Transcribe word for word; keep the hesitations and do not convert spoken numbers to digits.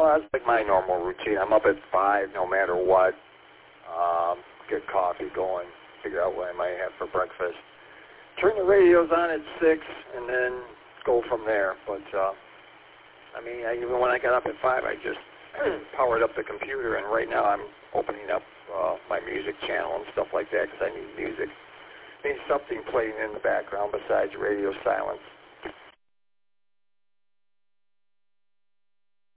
that's like my normal routine. I'm up at five no matter what. Um, get coffee going, figure out what I might have for breakfast. Turn the radios on at six, and then go from there. But, uh, I mean, I, even when I got up at five, I just powered up the computer, and right now I'm opening up uh, my music channel and stuff like that because I need music. I need something playing in the background besides radio silence.